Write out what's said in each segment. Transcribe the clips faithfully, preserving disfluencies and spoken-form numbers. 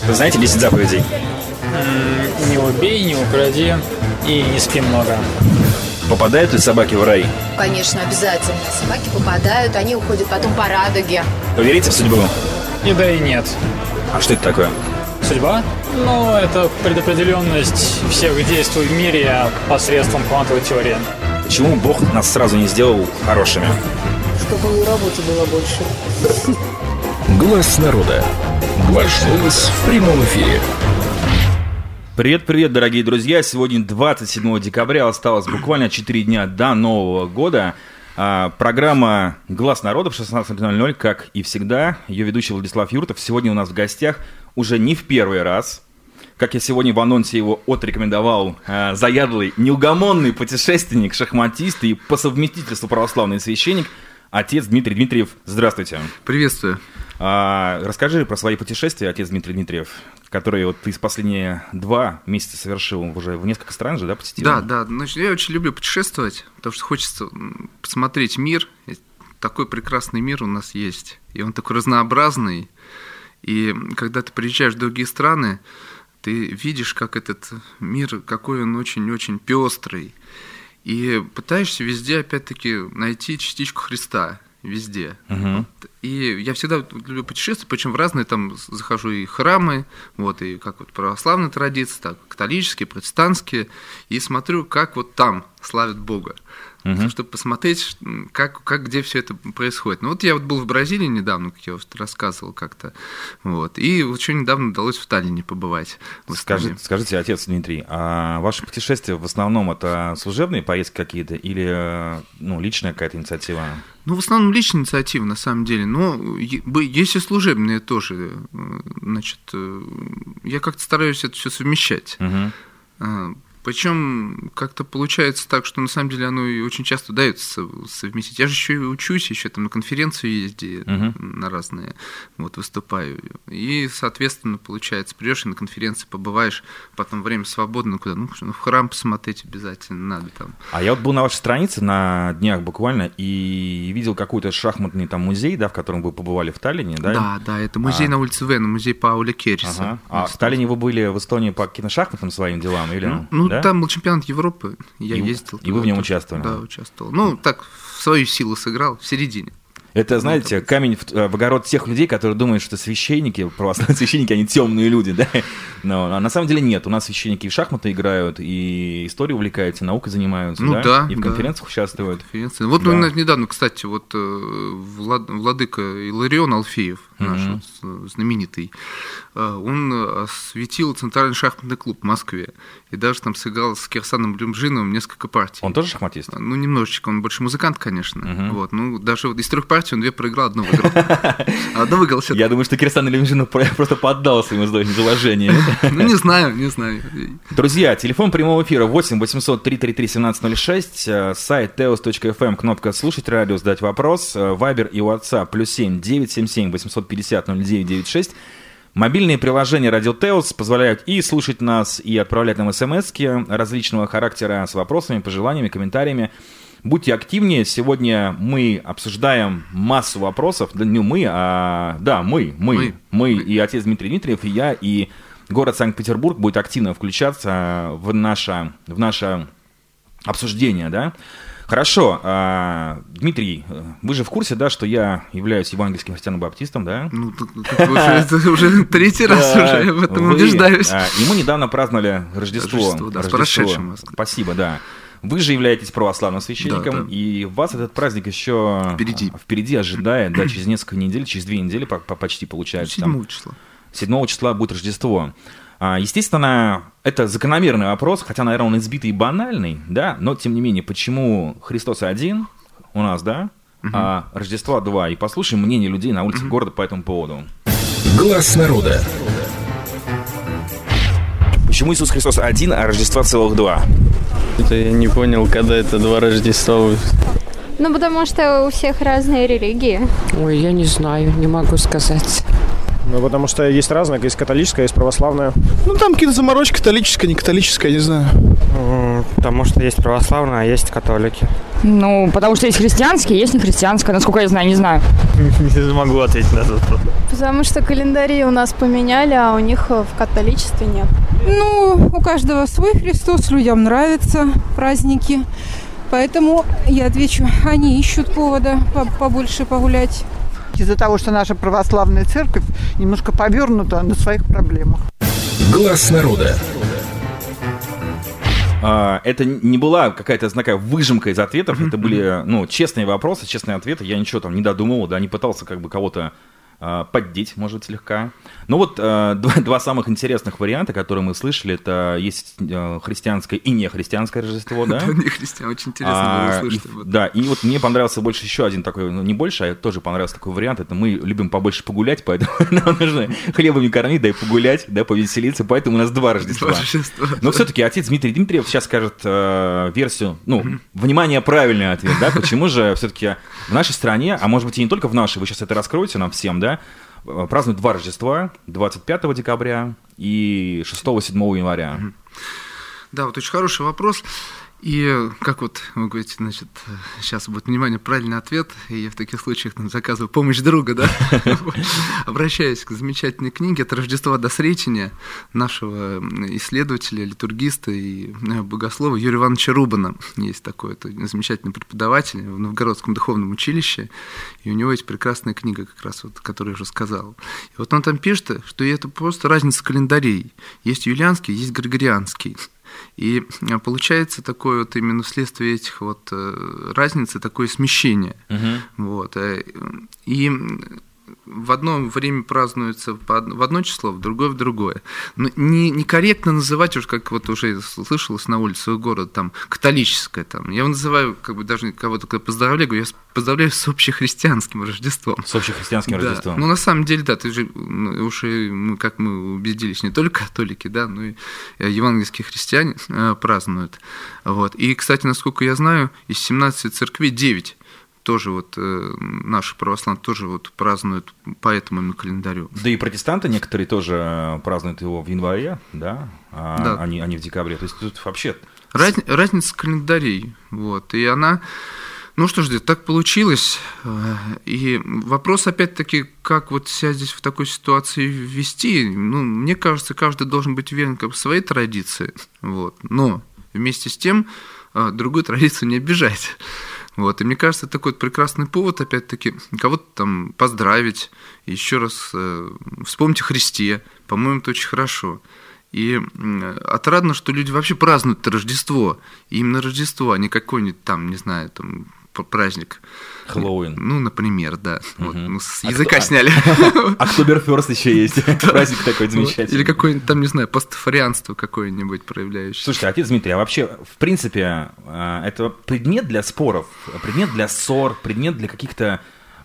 Вы знаете десять заповедей? М-м, не убей, не укради и не спи много. Попадают ли собаки в рай? Конечно, обязательно. Собаки попадают, они уходят потом по радуге. Вы верите в судьбу? И да, и нет. А что это такое? Судьба? Ну, это предопределенность всех действий в мире посредством квантовой теории. Почему Бог нас сразу не сделал хорошими? Чтобы работы было больше. Глаз народа. Ваш голос в прямом эфире. Привет-привет, дорогие друзья! Сегодня двадцать седьмого декабря, осталось буквально четыре дня до Нового года. А, программа «Глаз народа» в шестнадцать ноль ноль, как и всегда. Ее ведущий Владислав Юртов. Сегодня у нас в гостях уже не в первый раз. Как я сегодня в анонсе его отрекомендовал, а, заядлый, неугомонный путешественник, шахматист и по совместительству православный священник, отец Дмитрий Дмитриев. Здравствуйте. Приветствую. А, расскажи про свои путешествия, отец Дмитрий Дмитриев, которые вот ты с последние два месяца совершил уже в несколько стран же, да, посетил? Да, да. Значит, я очень люблю путешествовать, потому что хочется посмотреть мир. Такой прекрасный мир у нас есть, и он такой разнообразный. И когда ты приезжаешь в другие страны, ты видишь, как этот мир, какой он очень-очень пестрый. И пытаешься везде, опять-таки, найти частичку Христа. Везде. Uh-huh. Вот. И я всегда люблю путешествовать, причем в разные там захожу и храмы, вот, и как вот православные традиции, так, католические, протестантские, и смотрю, как вот там славят Бога. Uh-huh. Чтобы посмотреть, как, как, где все это происходит. Ну вот я вот был в Бразилии недавно, как я уже рассказывал как-то, вот, и вот еще недавно удалось в Таллине побывать. Скажи, скажите, отец Дмитрий, а ваши путешествия в основном это служебные поездки какие-то или ну, личная какая-то инициатива? Ну, в основном личная инициатива, на самом деле, но есть и служебные тоже. Значит, я как-то стараюсь это все совмещать. Uh-huh. Причем как-то получается так, что на самом деле оно и очень часто удается совместить. Я же еще и учусь, еще там на конференцию езди, uh-huh. на разные, вот, выступаю. И, соответственно, получается, придешь и на конференции побываешь, потом время свободно куда, ну, в храм посмотреть обязательно надо там. А я вот был на вашей странице на днях буквально и видел какой-то шахматный там музей, да, в котором вы побывали в Таллине, да? Да, да, это музей а. на улице Вена, музей Пауля Керриса. Ага. А в Таллине вы были в Эстонии по каким-то шахматным своим делам? Или... Ну, ну да? Там был чемпионат Европы, я и, ездил. И вы в нем участвовали? Да, участвовал. Ну, так, в свою силу сыграл, в середине. Это, знаете, камень в, в огород тех людей, которые думают, что священники, православные священники, они темные люди, да? Но а на самом деле нет. У нас священники и в шахматы играют, и историей увлекаются, наукой занимаются, ну, да? да? И в да. конференциях участвуют. Конференции. Вот да. у нас недавно, кстати, вот Влад, владыка Иларион Алфеев, наш mm-hmm. вот, знаменитый, он осветил Центральный шахматный клуб в Москве. И даже там сыграл с Кирсаном Люмжиновым несколько партий. Он тоже шахматист? Ну, немножечко. Он больше музыкант, конечно. Uh-huh. Вот. Ну, даже вот из трех партий он две проиграл, одну выиграл. А одну выиграл все. Я думаю, что Кирсан Люмжинов просто поддался ему заложение. Ну, не знаю, не знаю. Друзья, телефон прямого эфира восемь восемьсот триста тридцать три семнадцать ноль шесть, сайт теос точка эф эм, кнопка «Слушать радио», задать вопрос, Вайбер и WhatsApp, плюс семь девятьсот семьдесят семь восемьсот пятьдесят ноль девять девяносто шесть. Мобильные приложения «Радио Теос» позволяют и слушать нас, и отправлять нам смс-ки различного характера с вопросами, пожеланиями, комментариями. Будьте активнее. Сегодня мы обсуждаем массу вопросов. Да не мы, а... Да, мы. Мы. Мы, мы и отец Дмитрий Дмитриев, и я, и город Санкт-Петербург будет активно включаться в наше, в наше обсуждение, да? Хорошо, а, Дмитрий, вы же в курсе, да, что я являюсь евангельским христианом-баптистом, да? Ну, это уже третий раз уже в этом убеждаюсь. И мы недавно праздновали Рождество. Рождество, да, с прошедшим вас. Спасибо, да. Вы же являетесь православным священником, да, да. И вас этот праздник еще впереди, впереди ожидает, да, через несколько недель, через две недели почти получается. седьмого числа. седьмого числа будет Рождество. Естественно, это закономерный вопрос, хотя, наверное, он избитый и банальный, да, но, тем не менее, почему Христос один у нас, да, угу. а Рождество два? И послушаем мнение людей на улицах угу. города по этому поводу. Глаз народа. Почему Иисус Христос один, а Рождества целых два? Это я не понял, когда это два Рождества. Ну, потому что у всех разные религии. Ой, я не знаю, не могу сказать. Ну, потому что есть разное, есть католическое, есть православное. Ну, там какие-то заморочки, католическое, не католическое, не знаю. Потому что есть православное, а есть католики. Ну, потому что есть христианские, есть нехристианское, насколько я знаю, не знаю. Не могу ответить на этот вопрос. Потому что календари у нас поменяли, а у них в католичестве нет. Ну, у каждого свой Христос, людям нравятся праздники. Поэтому я отвечу, они ищут повода побольше погулять. Из-за того, что наша православная церковь немножко повернута на своих проблемах. Глаз народа. А, это не была какая-то такая выжимка из ответов, это были, ну, честные вопросы, честные ответы. Я ничего там не додумывал, да, не пытался как бы кого-то а, поддеть, может, слегка. Но вот а, два, два самых интересных варианта, которые мы слышали, это есть а, христианское и нехристианское Рождество, да? Да, не христиан, очень интересно было услышать. Да, и вот мне понравился больше еще один такой, ну, не больше, а тоже понравился такой вариант, это мы любим побольше погулять, поэтому нам нужно хлебом не кормить, да и погулять, да, повеселиться, поэтому у нас два Рождества. Но все-таки отец Дмитрий Дмитриев сейчас скажет э, версию, ну, mm-hmm. внимание, правильный ответ, да, почему же все-таки в нашей стране, а может быть и не только в нашей, вы сейчас это раскроете нам всем, да, празднуют два Рождества, двадцать пятого декабря и шестого-седьмого января. Mm-hmm. Да, вот очень хороший вопрос. И как вот вы говорите, значит, сейчас будет, внимание, правильный ответ, и я в таких случаях там, заказываю помощь друга, да, обращаюсь к замечательной книге, это «Рождество до Сретения» нашего исследователя, литургиста и богослова Юрия Ивановича Рубана. Есть такой это замечательный преподаватель в Новгородском духовном училище, и у него есть прекрасная книга, как раз вот, которую я уже сказал. И вот он там пишет, что это просто разница календарей. Есть юлианский, есть григорианский. И получается такое вот именно вследствие этих вот разницы такое смещение. Uh-huh. Вот. И в одно время празднуется в одно число, в другое в другое. Но не, некорректно называть, уж как вот уже слышалось на улице города, там, католическое. Там. Я его называю, как бы даже кого-то когда поздравляю, говорю, я поздравляю с общехристианским Рождеством. С общехристианским да. Рождеством. Ну, на самом деле, да, ты же, уж и мы, как мы убедились, не только католики, да, но и евангельские христиане празднуют. Вот. И, кстати, насколько я знаю, из семнадцати церквей девять тоже вот э, наши православные тоже вот празднуют по этому календарю. Да и протестанты некоторые тоже празднуют его в январе, да, а, да. а, не, а не в декабре. То есть тут вообще... Раз, разница календарей, вот, и она... Ну что ж, так получилось. И вопрос, опять-таки, как вот себя здесь в такой ситуации ввести, ну, мне кажется, каждый должен быть уверен как бы в своей традиции, вот, но вместе с тем другую традицию не обижать. Вот, и мне кажется, это такой вот прекрасный повод, опять-таки, кого-то там поздравить, еще раз э, вспомнить о Христе, по-моему, это очень хорошо. И э, отрадно, что люди вообще празднуют это Рождество, и именно Рождество, а не какой-нибудь там, не знаю, там, праздник. Хэллоуин. Ну, например, да. Угу. Вот, ну, с а языка кто... сняли. Октоберфест еще есть. Праздник такой замечательный. Или какое-нибудь там, не знаю, пастафарианство какое-нибудь проявляющее. Слушайте, отец Дмитрий, а вообще, в принципе, это предмет для споров, предмет для ссор, предмет для каких-то...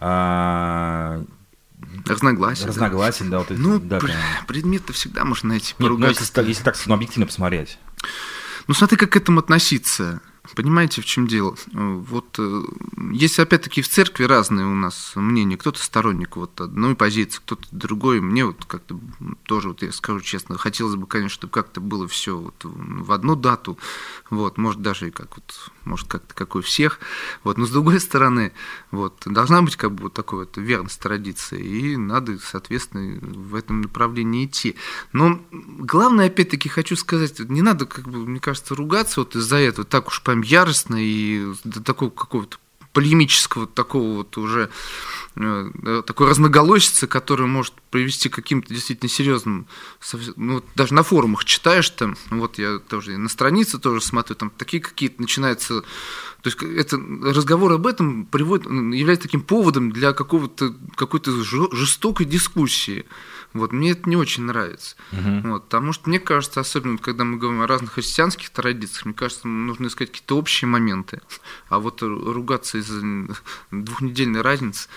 Разногласий. Разногласий, да. да, вот эти, ну, да предмет-то всегда можно найти. Нет, ну, если, если так ну, объективно посмотреть. Ну, смотри, как к этому относиться. Понимаете, в чем дело? Вот есть, опять-таки, в церкви разные у нас мнения. Кто-то сторонник вот одной позиции, кто-то другой. Мне вот как-то тоже, вот я скажу честно, хотелось бы, конечно, чтобы как-то было все вот в одну дату. Вот, может, даже и как вот, может, как-то как у всех. Вот, но с другой стороны, вот, должна быть как бы вот такой вот верность традиции, и надо, соответственно, в этом направлении идти. Но главное, опять-таки, хочу сказать, не надо, как бы, мне кажется, ругаться вот из-за этого так уж прям яростно и до такого какого-то полемического, такого вот уже э, такой разноголосицы, который может привести к каким-то действительно серьезным, ну, вот даже на форумах читаешь там, вот я тоже на странице тоже смотрю, там такие какие-то начинаются, то есть это, разговор об этом приводит, является таким поводом для какого-то, какой-то жестокой дискуссии. Вот, мне это не очень нравится. Uh-huh. Вот, потому что, мне кажется, особенно когда мы говорим о разных христианских традициях, мне кажется, нужно искать какие-то общие моменты. А вот ругаться из-за двухнедельной разницы,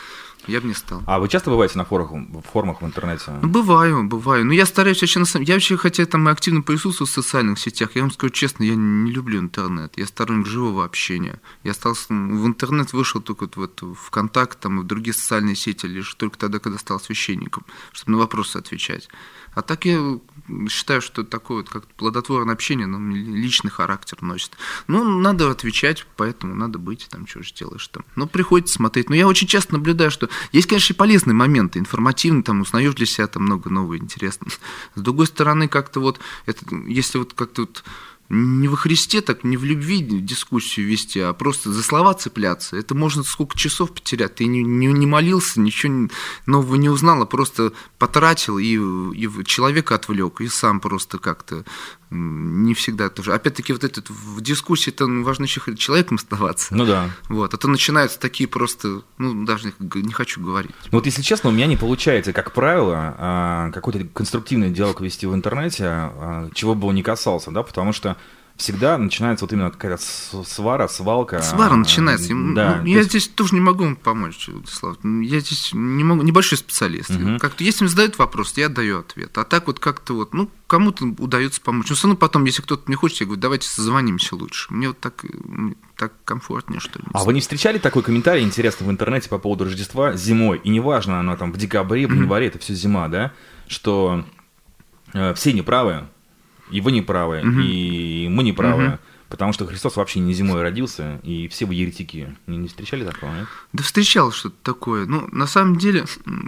Я бы не стал. А вы часто бываете на форумах, в форумах в интернете? Бываю, бываю. Но я стараюсь вообще на самом... Я вообще, хотя там и активно присутствую в социальных сетях, я вам скажу честно, я не люблю интернет. Я сторонник живого общения. Я стал... В интернет вышел только вот в эту ВКонтакт, там, и в другие социальные сети лишь только тогда, когда стал священником, чтобы на вопросы отвечать. А так я считаю, что такое вот как плодотворное общение, но личный характер носит. Ну, надо отвечать, поэтому надо быть, там, что же делаешь там. Но приходится смотреть. Но я очень часто наблюдаю, что есть, конечно, и полезные моменты, информативные, там, узнаешь для себя там много нового интересного. С другой стороны, как-то вот, это, если вот как-то вот не во Христе, так не в любви дискуссию вести, а просто за слова цепляться. Это можно сколько часов потерять. Ты не, не, не молился, ничего нового не узнал, а просто потратил и, и человека отвлек, и сам просто как-то не всегда тоже. Опять-таки, вот это в дискуссии это важно еще человеком оставаться. Ну да. Вот. А то начинаются такие просто, ну, даже не хочу говорить. Ну вот если честно, у меня не получается, как правило, какой-то конструктивный диалог вести в интернете, чего бы он ни касался, да, потому что всегда начинается вот именно какая-то свара, свалка. Свара начинается. Да, ну, я есть... здесь тоже не могу вам помочь, Владислав. Я здесь не могу, небольшой специалист. Угу. Как-то, если мне задают вопрос, я даю ответ. А так вот как-то вот, ну, кому-то удается помочь. Но все равно потом, если кто-то мне хочет, я говорю, давайте созвонимся лучше. Мне вот так, так комфортнее, что ли. А вы не встречали такой комментарий интересный в интернете по поводу Рождества зимой? И неважно, оно там в декабре, в январе, это все зима, да? Что э, все неправы. И вы не правы, uh-huh. и мы не правы, uh-huh. потому что Христос вообще не зимой родился, и все вы еретики. Не, не встречали такого, нет? Да встречал что-то такое. Ну, на самом деле,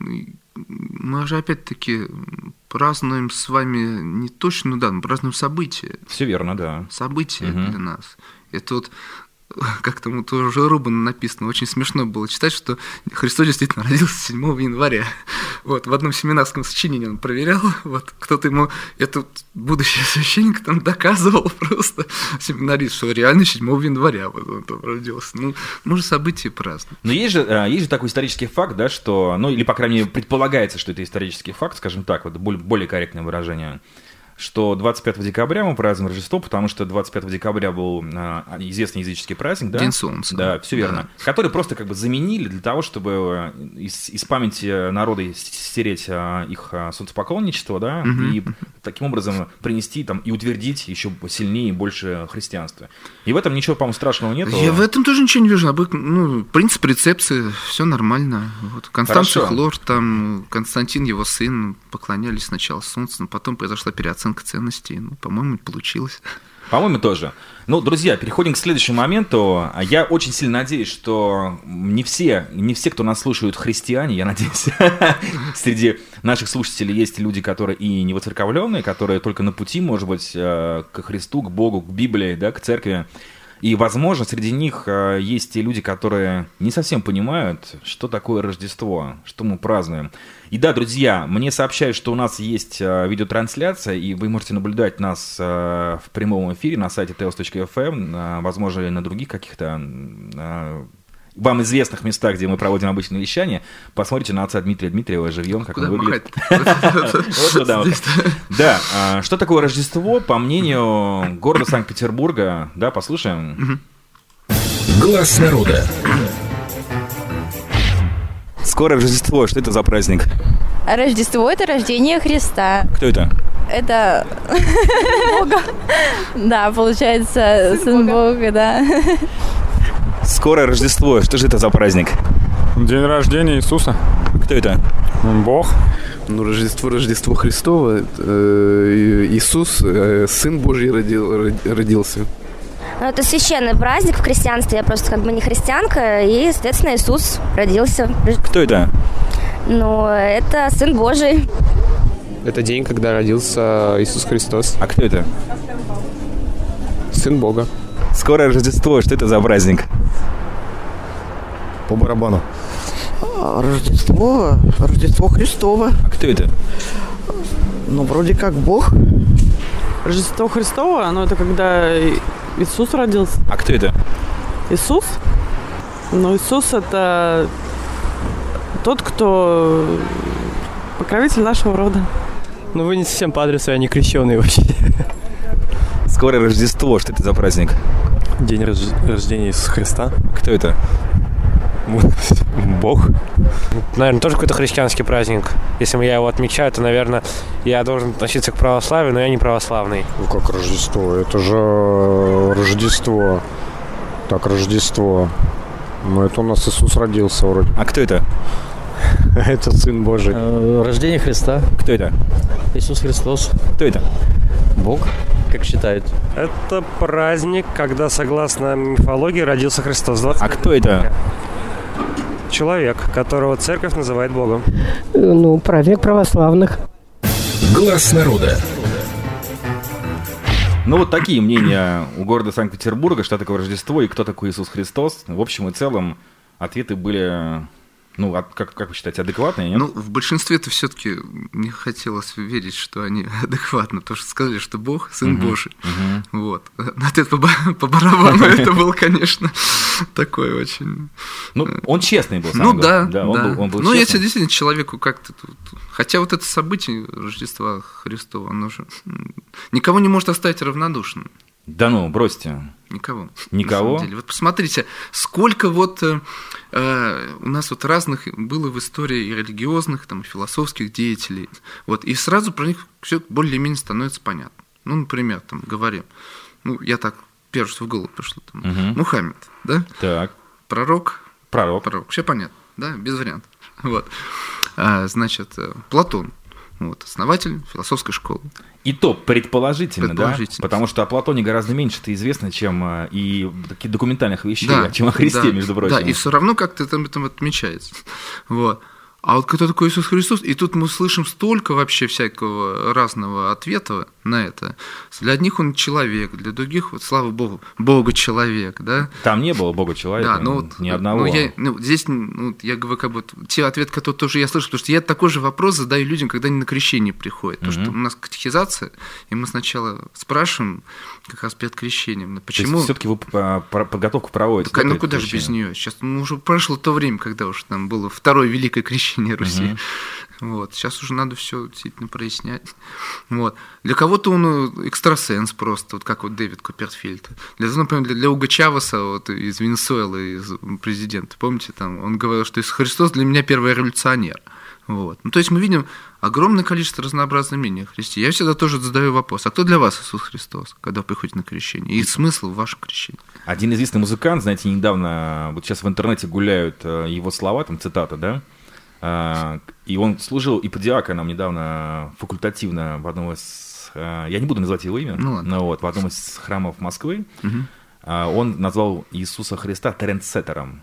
мы же опять-таки празднуем с вами не точно, ну да, мы празднуем события. Все верно, да. События uh-huh. для нас. Это вот, как там вот уже Рубана написано, очень смешно было читать, что Христос действительно родился седьмого января. Вот, в одном семинарском сочинении он проверял, вот, кто-то ему, этот будущий священник там доказывал просто, семинарист, что реально седьмого января вот он там родился. Ну, мы же события празднуем. Но есть же, есть же такой исторический факт, да, что, ну, или, по крайней мере, предполагается, что это исторический факт, скажем так, вот более, более корректное выражение, что двадцать пятого декабря мы празднуем Рождество, потому что двадцать пятого декабря был а, известный языческий праздник, да? День Солнца. Да, все верно. Да. Который просто как бы заменили для того, чтобы из, из памяти народа стереть а, их а, солнцепоклонничество, да, угу. и таким образом принести там и утвердить еще сильнее и больше христианства. И в этом ничего, по-моему, страшного нет. Я в этом тоже ничего не вижу. Ну, принцип рецепции, все нормально. Вот. Констанций Хлор, там Константин, его сын, поклонялись сначала солнцу, но потом произошла переоценка ценностей. Ну, по-моему, получилось. По-моему, тоже. Ну, друзья, переходим к следующему моменту. Я очень сильно надеюсь, что не все, не все, кто нас слушают, христиане, я надеюсь. Среди наших слушателей есть люди, которые и не воцерковленные, которые только на пути, может быть, к Христу, к Богу, к Библии, да, к церкви. И, возможно, среди них есть те люди, которые не совсем понимают, что такое Рождество, что мы празднуем. И да, друзья, мне сообщают, что у нас есть видеотрансляция, и вы можете наблюдать нас в прямом эфире на сайте теос точка эф эм, возможно, и на других каких-то вам известных местах, где мы проводим обычное вещание. Посмотрите на отца Дмитрия Дмитриева живьем, как он выглядит. Да, что такое Рождество, по мнению города Санкт-Петербурга, да, послушаем. Глаз народа. Скоро Рождество, что это за праздник? Рождество – это рождение Христа. Кто это? Это Бога. Да, получается, сын Бога, да. Скоро Рождество. Что же это за праздник? День рождения Иисуса. Кто это? Бог. Ну, Рождество, Рождество Христово. Иисус, Сын Божий родил, родился. Ну, это священный праздник в христианстве. Я просто как бы не христианка. И, соответственно, Иисус родился. Кто это? Ну, это Сын Божий. Это день, когда родился Иисус Христос. А кто это? Сын Бога. Скоро Рождество. Что это за праздник? По барабану. Рождество, Рождество Христово. А кто это? Ну, вроде как Бог. Рождество Христово, оно это когда Иисус родился. А кто это? Иисус? Ну, Иисус это тот, кто покровитель нашего рода. Ну, вы не совсем по адресу, я не крещеный вообще. Скоро Рождество, что это за праздник? День рож... рождения Иисуса Христа. Кто это? Бог. Наверное, тоже какой-то христианский праздник. Если я его отмечаю, то, наверное, я должен относиться к православию, но я не православный. Ну как Рождество? Это же Рождество. Так, Рождество. Ну это у нас Иисус родился вроде. А кто это? Это Сын Божий. Рождение Христа. Кто это? Иисус Христос. Кто это? Бог, как считают. Это праздник, когда, согласно мифологии, родился Христос. А кто это? Человек, которого церковь называет Богом. Ну, праздник православных. Глаз народа. Ну, вот такие мнения у города Санкт-Петербурга, что такое Рождество и кто такой Иисус Христос. В общем и целом, ответы были, ну, как, как вы считаете, адекватные, нет? Ну, в большинстве-то все-таки не хотелось верить, что они адекватны, потому что сказали, что Бог – Сын uh-huh, Божий. Uh-huh. Вот. Ответ по, по барабану это был, конечно, такой очень… Ну, он честный был. Ну, да, да. Он был, он был ну, честный. если действительно человеку как-то… Хотя вот это событие Рождества Христова, оно же никого не может оставить равнодушным. Да ну, бросьте. Никого. Никого? На самом деле. Вот посмотрите, сколько вот э, у нас вот разных было в истории и религиозных, там, и философских деятелей. Вот, и сразу про них все более-менее становится понятно. Ну, например, там, говорим, ну, я так, первое, что в голову пришло, там, угу. Мухаммед, да? Так. Пророк. Пророк. Пророк. Все понятно, да, без вариантов. Вот. А, значит, Платон. Вот, основатель философской школы. И то предположительно, предположительно, да? Потому что о Платоне гораздо меньше-то известно, чем и таких документальных вещей, да, чем о Христе, да, между прочим. Да, и все равно как-то это там отмечается. Вот. А вот кто такой Иисус Христос? И тут мы слышим столько вообще всякого разного ответа на это. Для одних он человек, для других, вот, слава Богу, Бога-человек, да? Там не было Бога-человека, да, ну, вот, ни одного. Ну, я, ну, здесь, ну, я говорю, как бы, те ответы, которые тоже я слышу, потому что я такой же вопрос задаю людям, когда они на крещение приходят. Потому mm-hmm. что у нас катехизация, и мы сначала спрашиваем, как раз перед крещением, почему… Все-таки вы подготовку проводите? Так, ну, куда же без нее? Сейчас ну, уже прошло то время, когда уже там было второе великое крещение Руси. Uh-huh. Вот. Сейчас уже надо все действительно прояснять. Вот. Для кого-то он экстрасенс просто, вот как вот Дэвид Копперфильд. Для, например, для, для Уго Чавеса вот, из Венесуэлы, из президента, помните, там, он говорил, что Иисус Христос для меня первый революционер. Вот. Ну, то есть мы видим огромное количество разнообразных мнений о Христе. Я всегда тоже задаю вопрос, а кто для вас Иисус Христос, когда вы приходите на крещение? И смысл в вашем крещении? Один известный музыкант, знаете, недавно, вот сейчас в интернете гуляют его слова, там цитата, да? И он служил иподиаконом недавно факультативно в одном из... Я не буду называть его имя, ну, но вот в одном из храмов Москвы. Угу. Он назвал Иисуса Христа трендсеттером.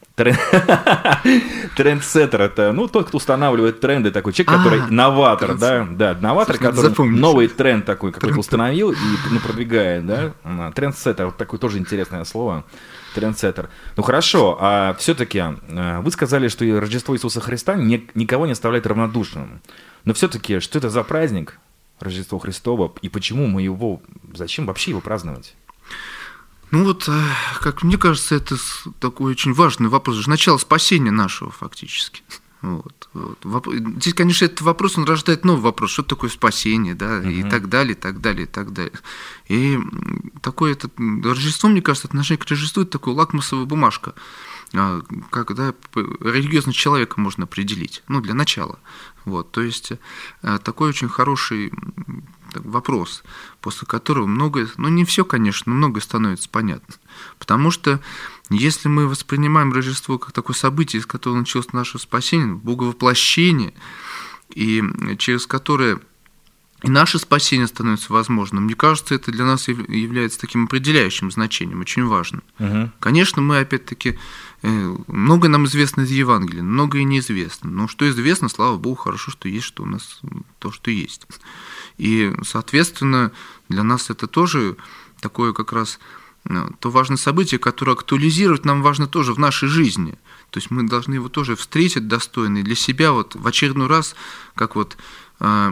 Трендсеттер — это, ну, тот, кто устанавливает тренды, такой человек, который а, новатор, да, да, новатор, который запомнить. Новый тренд такой какой-то установил и, ну, продвигает, да. Трендсеттер, вот такое тоже интересное слово. Трендсеттер. Ну хорошо, а все-таки вы сказали, что Рождество Иисуса Христа никого не оставляет равнодушным. Но все-таки, что это за праздник, Рождество Христово, и почему мы его, зачем вообще его праздновать? Ну вот, как мне кажется, это такой очень важный вопрос. Начало спасения нашего фактически. Вот, вот. Здесь, конечно, этот вопрос, он рождает новый вопрос, что такое спасение, да, uh-huh. и так далее, и так далее, и так далее. И такое это, Рождество, мне кажется, отношение к Рождеству — это такая лакмусовая бумажка, как, да, религиозного человека можно определить, ну, для начала. Вот, то есть, такой очень хороший вопрос, после которого многое, ну, не все, конечно, но многое становится понятно. Потому что если мы воспринимаем Рождество как такое событие, из которого началось наше спасение, боговоплощение, и через которое и наше спасение становится возможным, мне кажется, это для нас является таким определяющим значением, очень важным. Угу. Конечно, мы, опять-таки, многое нам известно из Евангелия, многое неизвестно. Но что известно, слава Богу, хорошо, что есть, что у нас то, что есть. И, соответственно, для нас это тоже такое как раз то важное событие, которое актуализирует нам важно тоже в нашей жизни. То есть мы должны его тоже встретить достойно и для себя вот в очередной раз, как вот э,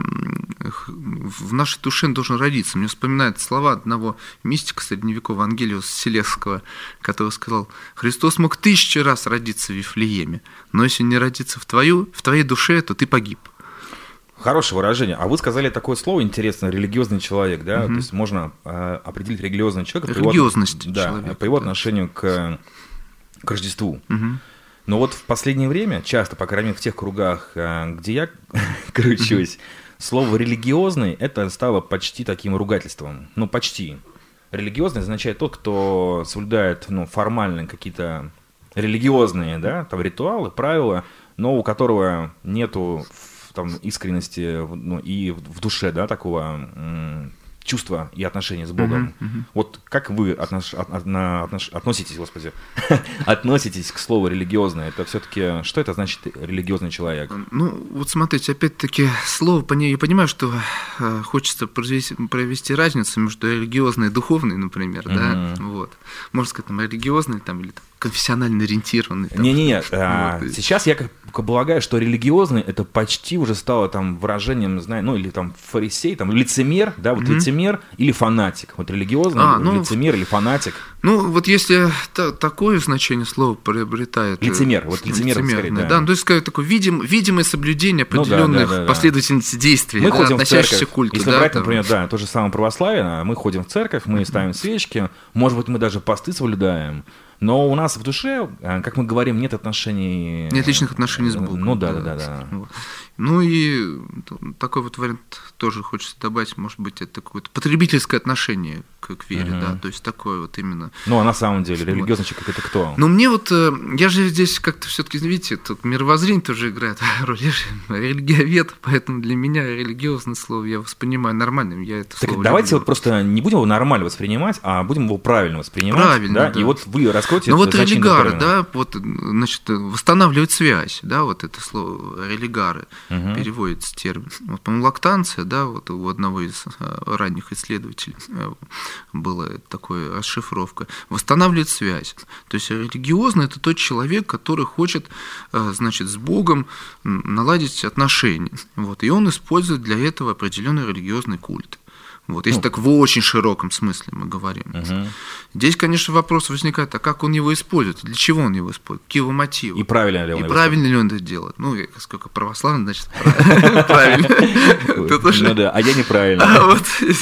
в нашей душе должен родиться. Мне вспоминают слова одного мистика средневекового Ангелиуса Селесского, который сказал: «Христос мог тысячи раз родиться в Вифлееме, но если не родиться в, твою, в твоей душе, то ты погиб». Хорошее выражение. А вы сказали такое слово интересное, религиозный человек, да? Угу. То есть можно э, определить религиозного человека Религиозность по его, человека, да, по его да. отношению к, к Рождеству. Угу. Но вот в последнее время, часто, по крайней мере, в тех кругах, где я кручусь, слово «религиозный» это стало почти таким ругательством. Ну, почти. Религиозный означает тот, кто соблюдает ну, формально какие-то религиозные да, там, ритуалы, правила, но у которого нету там, искренности ну, и в душе да, такого м- чувства и отношения с Богом. Uh-huh, uh-huh. Вот как вы отнош, от, от, на, отнош, относитесь, Господи, относитесь к слову «религиозный»? Это все-таки, что это значит религиозный человек? Ну, вот смотрите, опять-таки, слово, я понимаю, что э, хочется провести, провести разницу между религиозной и духовной, например, uh-huh. да, вот. Можно сказать, там, религиозный, там, или там, конфессионально ориентированный. Не-не-не, а, вот. Сейчас я как полагаю, что религиозный это почти уже стало там выражением, знаю, ну или там фарисей, там лицемер, да, вот mm-hmm. лицемер или фанатик. Вот религиозный, а, ну, лицемер или фанатик. Ну, вот если та- такое значение слова приобретает... Лицемер, вот лицемер, скорее, да. да. Ну, то есть, сказать, такое видим, видимое соблюдение определенных ну, да, да, да, последовательностей да. действий, мы да, ходим относящихся в церковь. к культу. Если да, брать, там... например, да, то же самое православие, мы ходим в церковь, мы ставим свечки, может быть, мы даже посты соблюдаем, но у нас в душе, как мы говорим, нет отношений... Нет личных отношений с Богом. Ну да, да, да. да, да. Ну и такой вот вариант тоже хочется добавить, может быть, это какое-то потребительское отношение к, к вере, uh-huh. да, то есть такое вот именно... Ну а на самом деле религиозный вот. Человек это кто? Ну мне вот, я же здесь как-то все-таки, видите, тут мировоззрение тоже играет роль, я же религиовед, поэтому для меня религиозное слово я воспринимаю нормальным, я это так слово давайте люблю. Вот просто не будем его нормально воспринимать, а будем его правильно воспринимать. Правильно, да? да. И вот вы раскройте... Ну вот религары, да, вот, значит, восстанавливать связь, да, вот это слово религары. Угу. Переводится термин. Вот, по-моему, лактанция, да, вот у одного из ранних исследователей была такая расшифровка. Восстанавливает связь. То есть религиозный – это тот человек, который хочет, значит, с Богом наладить отношения. Вот, и он использует для этого определенный религиозный культ. Вот, если ну, так в очень широком смысле мы говорим. Угу. Здесь, конечно, вопрос возникает, а как он его использует, для чего он его использует, какие его мотивы. И правильно ли он И его правильно ли он это делает. Ну, сколько православный, значит, правильно. Ну да, а я неправильно.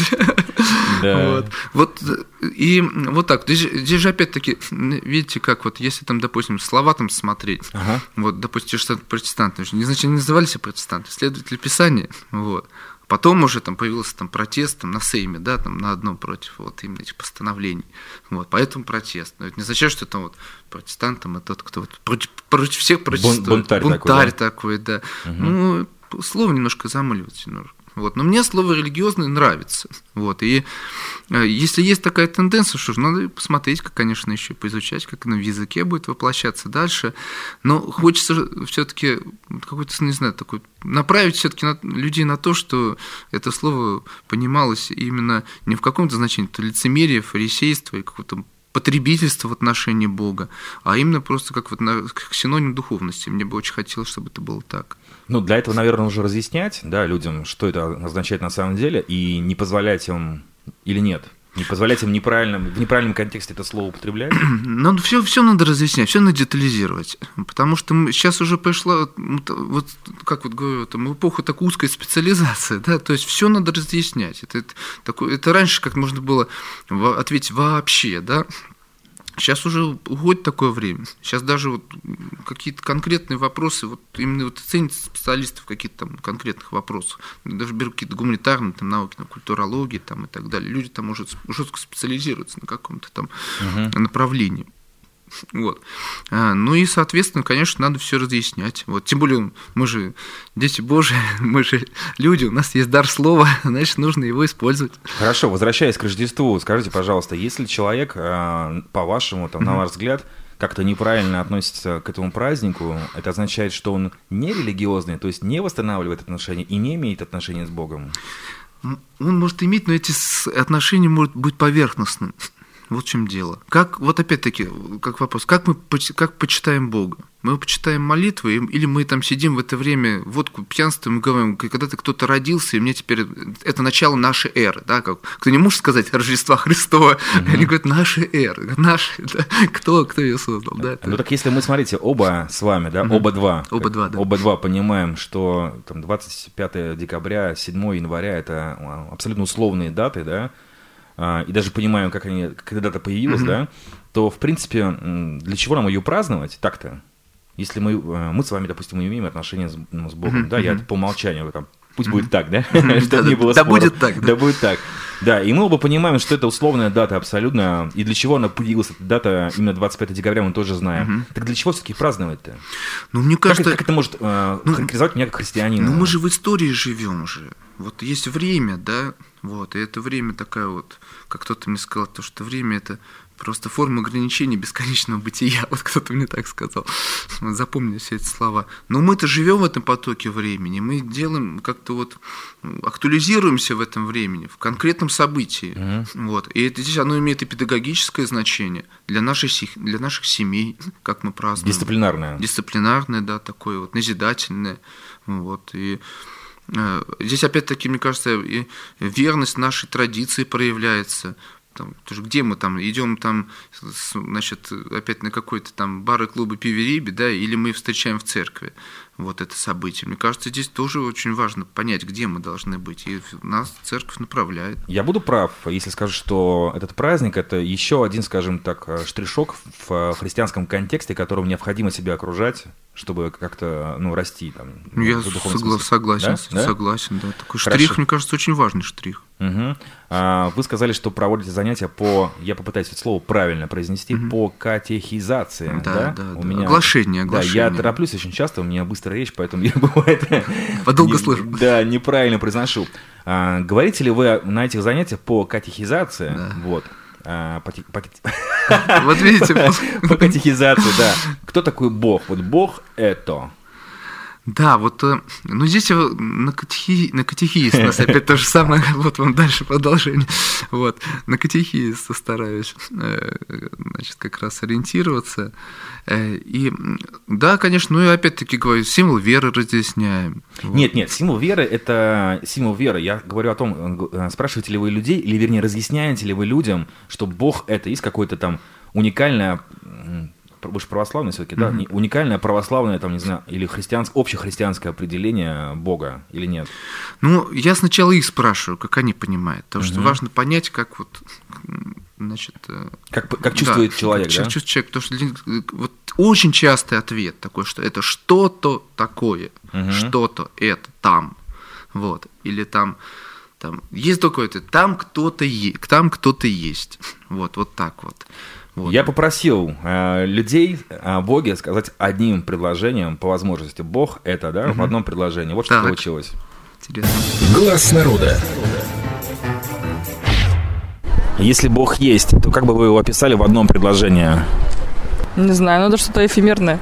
Вот, и вот так, здесь же опять-таки, видите, как вот, если там, допустим, слова там смотреть, вот, допустим, что протестанты, не значит, не назывались протестанты, следователи Писания, вот. Потом уже там появился там протест там, на Сейме, да, там на одном против вот именно этих постановлений. Вот, поэтому протест. Но это не означает, что там вот протестант там, это тот, кто вот против, против всех протестует. Бунтарь, Бунтарь такой, да. такой, да. Угу. Ну, слово немножко замыливается немножко. Вот. Но мне слово религиозный нравится. Вот. И если есть такая тенденция, что ж, надо посмотреть, как, конечно, еще поизучать, как оно в языке будет воплощаться дальше. Но хочется все-таки какой-то, не знаю, такой направить все-таки людей на то, что это слово понималось именно не в каком-то значении, то лицемерие, фарисейство и какое-то потребительство в отношении Бога, а именно просто как вот синоним духовности. Мне бы очень хотелось, чтобы это было так. Ну, для этого, наверное, нужно разъяснять, да, людям, что это означает на самом деле, и не позволять им, или нет, не позволять им неправильно, в неправильном контексте это слово употреблять. Ну, все, все надо разъяснять, все надо детализировать, потому что мы, сейчас уже пришла, вот как вот говорю, там, эпоха такой узкой специализации, да, то есть все надо разъяснять. Это, это, такое, это раньше как можно было ответить вообще, да. Сейчас уже уходит такое время. Сейчас даже вот какие-то конкретные вопросы, вот именно вот ценятся специалисты в каких-то там конкретных вопросах. Даже берут какие-то гуманитарные там, науки, там, культурологии там, и так далее. Люди там уже жестко специализируются на каком-то там угу. направлении. Вот. А, ну и, соответственно, конечно, надо все разъяснять. Вот. Тем более мы же дети Божии, мы же люди, у нас есть дар слова, значит, нужно его использовать. Хорошо, возвращаясь к Рождеству, скажите, пожалуйста, если человек, по-вашему, там, на ваш взгляд, как-то неправильно относится к этому празднику, это означает, что он не религиозный, то есть не восстанавливает отношения и не имеет отношения с Богом? Он может иметь, но эти отношения могут быть поверхностными. Вот в чем дело. Как, вот опять-таки, как вопрос, как мы как почитаем Бога? Мы почитаем молитвы, или мы там сидим в это время, водку, пьянствуем, и говорим, когда-то кто-то родился, и мне теперь это начало нашей эры, да, как, кто не может сказать Рождества Христова, mm-hmm. они говорят, нашей эры, наши, да, кто, кто ее создал, да. Ну так если мы, смотрите, оба с вами, да, mm-hmm. оба два, оба два, да. оба два понимаем, что там двадцать пятое декабря, седьмое января, это абсолютно условные даты, да, и даже понимаем, как они когда-то появилась, mm-hmm. да, то, в принципе, для чего нам ее праздновать так-то? если мы, мы с вами, допустим, мы имеем отношения с, ну, с Богом, Mm-hmm. да, я по умолчанию там, пусть будет так, да, Mm-hmm. чтобы не было да, споров. будет так, да. Да, будет так. Да, и мы оба понимаем, что это условная дата абсолютно, и для чего она появилась, эта дата именно двадцать пятого декабря, мы тоже знаем. Mm-hmm. Так для чего все-таки праздновать-то? Ну, мне кажется... Как, как это может э, ну, характеризовать меня как христианина? Ну, мы же в истории живем уже. Вот есть время, да, вот, и это время такая вот, как кто-то мне сказал, то, что время — это просто форма ограничения бесконечного бытия. Вот кто-то мне так сказал. Запомни все эти слова. Но мы-то живем в этом потоке времени. Мы делаем как-то вот, актуализируемся в этом времени, в конкретном событии. Mm-hmm. Вот. И это, здесь оно имеет и педагогическое значение для наших, для наших семей, как мы празднуем. Дисциплинарное. Дисциплинарное, да, такое вот, назидательное. Вот. И здесь, опять-таки, мне кажется, и верность нашей традиции проявляется. Там, тоже где мы там идем там, значит, опять на какой-то там бары, клубы, пиви-риби, да, или мы встречаем в церкви вот это событие. Мне кажется, здесь тоже очень важно понять, где мы должны быть, и нас церковь направляет. Я буду прав, если скажу, что этот праздник — это еще один, скажем так, штришок в христианском контексте, которым необходимо себя окружать, чтобы как-то, ну, расти там. Ну, я согла- согласен, да? согласен, да. Такой Хорошо. Штрих, мне кажется, очень важный штрих. Угу. А, вы сказали, что проводите занятия по, я попытаюсь это слово правильно произнести, угу. по катехизации. Да, да, да. У да. меня... Оглашение, оглашение. Да, я тороплюсь очень часто, у меня быстрая речь, поэтому я бывает подолго слышу. Да, неправильно произношу. А, говорите ли вы на этих занятиях по катехизации? Да. Вот. А, по, по, вот видите. По катехизации, да. Кто такой Бог? Вот Бог — это... Да, вот, ну здесь на, катехи, на катехиз, у нас опять то же самое, вот вам дальше продолжение, вот, на катехиз стараюсь, значит, как раз ориентироваться, и, да, конечно, ну и опять-таки говорю, символ веры разъясняем. Вот. Нет, нет, символ веры — это символ веры, я говорю о том, спрашиваете ли вы людей, или, вернее, разъясняете ли вы людям, что Бог — это есть какое-то там уникальное... Вы же православный все-таки, mm-hmm. да? Уникальное православное, там, не знаю, или христианское, общехристианское определение Бога или нет? Ну, я сначала их спрашиваю, как они понимают, потому mm-hmm. что важно понять, как вот, значит... Как, как чувствует да, человек, как да? чувствует человек, потому что вот очень частый ответ такой, что это что-то такое, mm-hmm. что-то это там, вот, или там... Там есть такое-то, там кто-то есть, там кто-то есть, вот, вот так вот. Вот. Я попросил э, людей о Боге сказать одним предложением по возможности. Бог — это, да, угу. в одном предложении. Вот так. Что получилось. Интересно. Глаз народа. Если Бог есть, то как бы вы его описали в одном предложении? Не знаю, ну это что-то эфемерное.